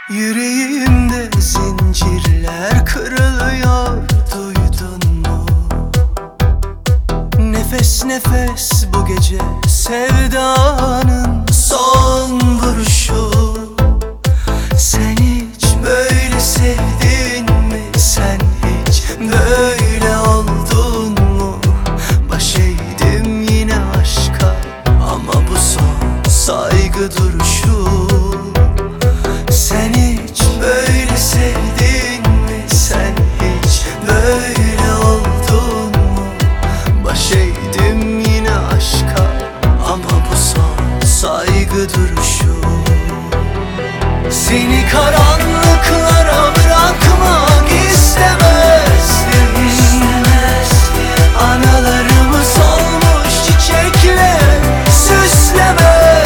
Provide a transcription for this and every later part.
Yüreğimde zincirler kırılıyor, duydun mu? Nefes nefes bu gece sevdanın son vuruşu. Sen hiç böyle sevdin mi? Sen hiç böyle oldun mu? Baş eğdim yine aşka, ama bu son saygı duruşu. Sen hiç böyle sevdin mi? Sen hiç böyle oldun mu? Baş eğdim yine aşka, ama bu son saygı duruşu. Seni karanlıklara bırakmak istemezdim. Analarımı solmuş çiçekle süslemezdim.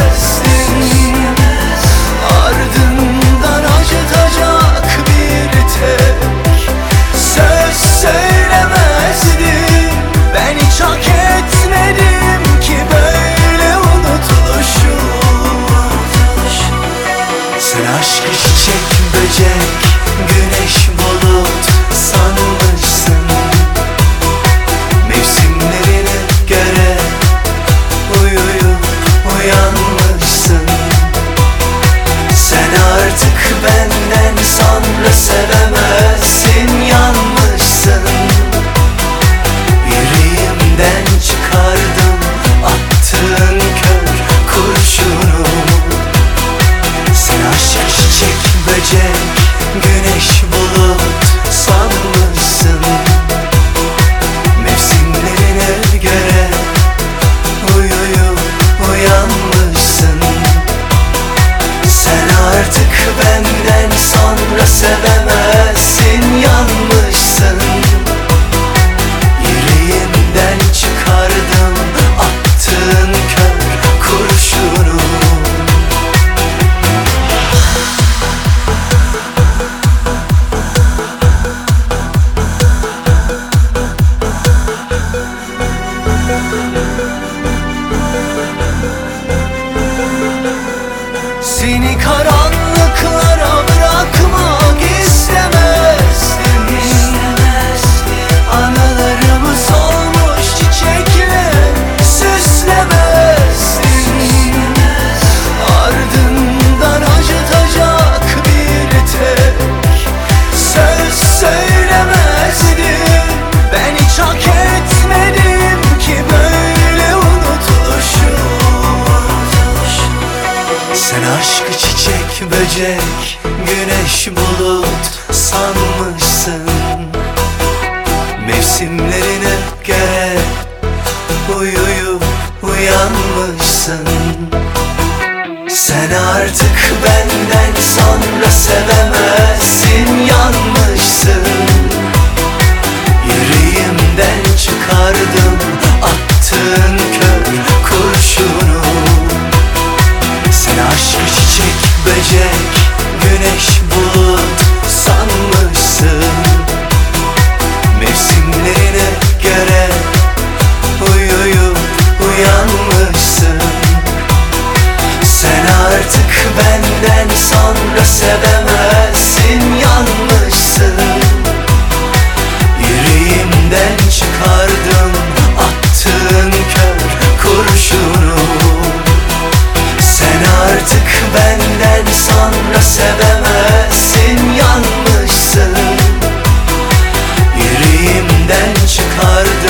Ardından acıtacak bir tek söz söylemezdim. Ben hiç hak etmedim ki böyle unutuluşu. Sen aşkı çiçek, böcek, güneş, bulut sanmışsın. Mevsimlerine göre uyuyup uyanmışsın. Sen artık benden sonra sevemezsin, yanmışsın. Yüreğimden çıkardım attığın kör kurşunu. Sen aşk, çiçek, böcek, güneş, bulut sanmışsın. Mevsimlerine göre uyuyup uyanmışsın. Sen artık benden sonra sevemezsin, yanmışsın. Yüreğimden çıkardım attığın kör kurşunu. Seni karanlıklara bırakmak istemezdim. Analarımı solmuş çiçekle süslemezdim. Ardından acıtacak bir tek söz söylemezdim. Ben hiç hak etmedim ki böyle unutuluşu. Sen aşkı çiçek, böcek, güneş, bulut sanmışsın. Mevsimlerine göre uyuyup uyanmışsın. Sen artık benden sonra sevemezsin, yanmışsın. Yüreğimden çıkardım attığın kör kurşunu. Sen aşkı çiçek, böcek, güneş, bulut sanmışsın. Mevsimlerine göre uyuyup uyanmışsın. Sen artık benden sonra sevemezsin, yanmışsın. Yüreğimden çıkardım attığın kör kurşunu. Sen artık benden sonra sevemezsin, yanmışsın. Yüreğimden çıkardım